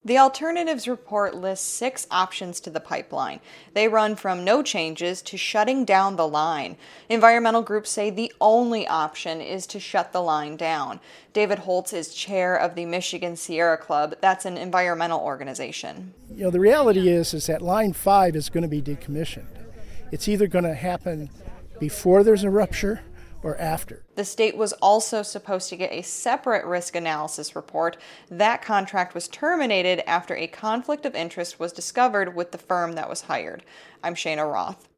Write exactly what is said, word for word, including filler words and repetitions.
The alternatives report lists six options to the pipeline. They run from no changes to shutting down the line. Environmental groups say the only option is to shut the line down. David Holtz is chair of the Michigan Sierra Club. That's an environmental organization. You know, the reality is, is that Line five is going to be decommissioned. It's either going to happen before there's a rupture or after. The state was also supposed to get a separate risk analysis report. That contract was terminated after a conflict of interest was discovered with the firm that was hired. I'm Shana Roth.